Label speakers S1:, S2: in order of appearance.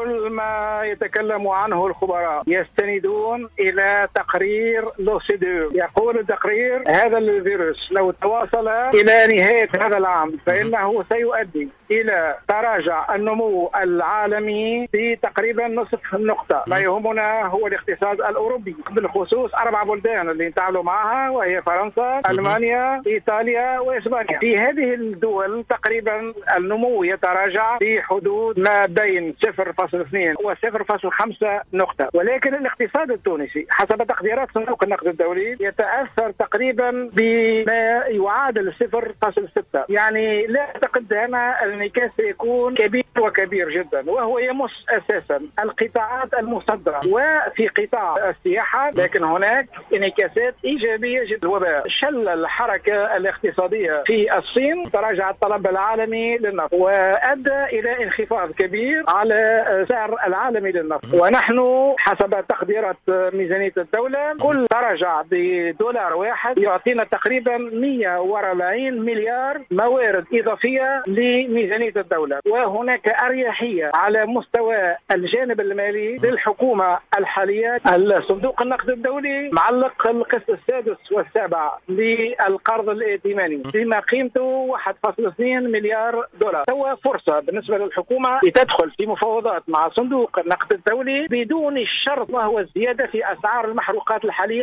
S1: كل ما يتكلم عنه الخبراء يستندون إلى تقرير لوسيدو. يقول التقرير هذا الفيروس لو تواصل إلى نهاية هذا العام فإنه سيؤدي إلى تراجع النمو العالمي بتقريبا نصف النقطة. ما يهمنا هو الاقتصاد الأوروبي، بالخصوص 4 بلدان اللي نتعاملوا معها، وهي فرنسا، ألمانيا، إيطاليا وإسبانيا. في هذه الدول تقريبا النمو يتراجع في حدود ما بين 0.2 و 0.5 نقطة، ولكن الاقتصاد التونسي حسب تقديرات صندوق النقد الدولي يتأثر تقريبا بما يعادل 0.6. يعني لا أعتقد أنا الانعكاس سيكون كبير وكبير جدا، وهو يمس أساسا القطاعات المصدرة وفي قطاع السياحة، لكن هناك انعكاسات إيجابية جدا. الوباء شل الحركة الاقتصادية في الصين، تراجع الطلب العالمي للنفط وأدى إلى انخفاض كبير على سعر العالمي للنفط. ونحن حسب تقديرات ميزانية الدولة كل تراجع بدولار واحد يعطينا تقريبا 140 مليار موارد إضافية لميزانية الدولة. وهناك أريحية على مستوى الجانب المالي للحكومة الحالية. الصندوق النقد الدولي معلق القسط السادس والسابع للقرض الائتماني بما قيمته 1.2 مليار دولار. سوى فرصة بالنسبة للحكومة لتدخل في مفاوضات مع صندوق النقد الدولي بدون الشرط وهو الزيادة في أسعار المحروقات الحالية